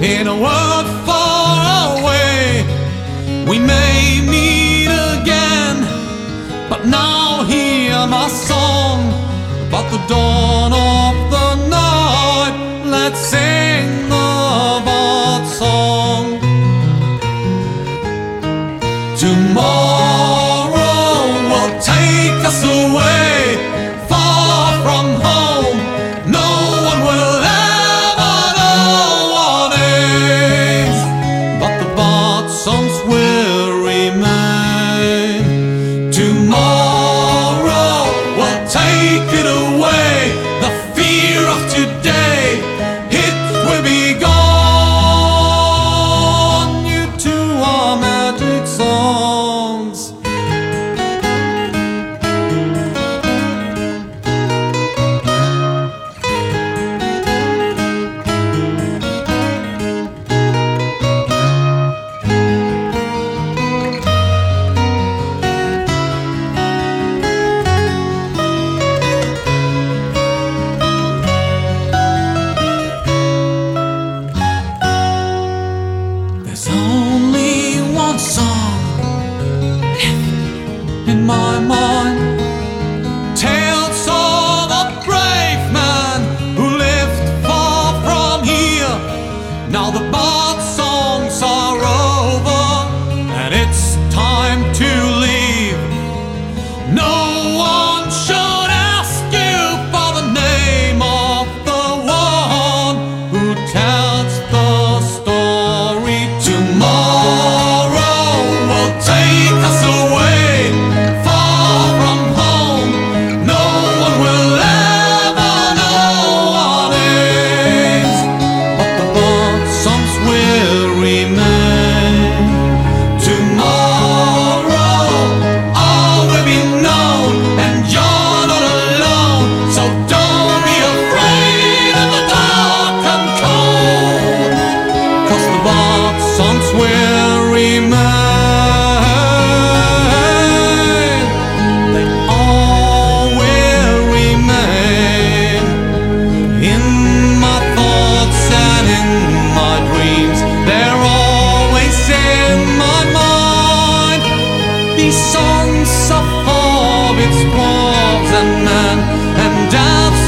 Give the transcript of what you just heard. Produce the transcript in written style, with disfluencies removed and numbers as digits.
in a world far away. We may meet again, but now hear my song about the dawn of the night. Let's sing the bard song. Tomorrow will take us away, far from home. No one will ever know what is, but the bard songs will remain. Tomorrow will take it away, the fear of today, it will be gone. You two are magic songs. There's only one song left in my mind, tales of a brave man who lived far from here. Now the bard songs are over and it's time to leave. No one should ask you for the name of the one who tells the story. Tomorrow will take us away, far from home. No one will ever know what is, but the bard songs will remain. Tomorrow all will be known, and you're not alone. So don't be afraid of the dark and cold, 'cause the bard songs will remain. They all will remain in my thoughts and in my dreams. They're always in my mind. These songs of hobbits, dwarves and men, and elves